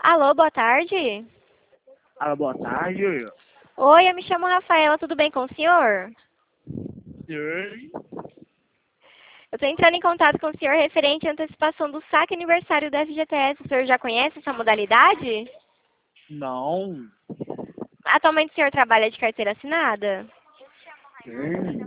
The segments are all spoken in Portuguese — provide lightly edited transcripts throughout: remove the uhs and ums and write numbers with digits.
Alô, boa tarde. Alô, boa tarde. Oi, eu me chamo Rafaela, tudo bem com o senhor? Sim. Eu estou entrando em contato com o senhor referente à antecipação do saque aniversário da FGTS. O senhor já conhece essa modalidade? Não. Atualmente o senhor trabalha de carteira assinada? Sim.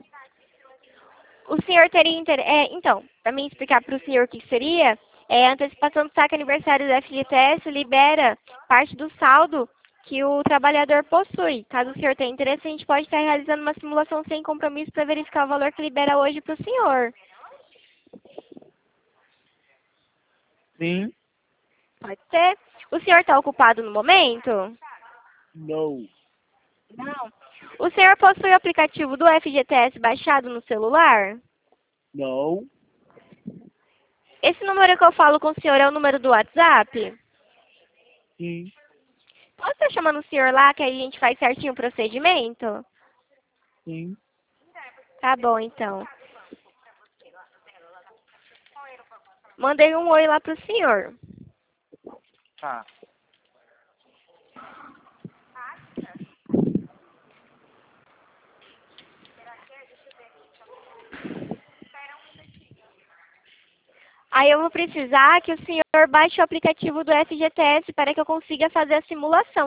O senhor teria interesse... então, para mim explicar para o senhor o que seria, a antecipação do saque aniversário da FGTS libera parte do saldo que o trabalhador possui. Caso o senhor tenha interesse, a gente pode estar realizando uma simulação sem compromisso para verificar o valor que libera hoje para o senhor. Sim. Pode ser? O senhor está ocupado no momento? Não. Não. O senhor possui o aplicativo do FGTS baixado no celular? Não. Esse número que eu falo com o senhor é o número do WhatsApp? Sim. Posso estar chamando o senhor lá que aí a gente faz certinho o procedimento? Sim. Tá bom, então. Mandei um oi lá pro senhor. Tá. Aí eu vou precisar que o senhor baixe o aplicativo do FGTS para que eu consiga fazer a simulação.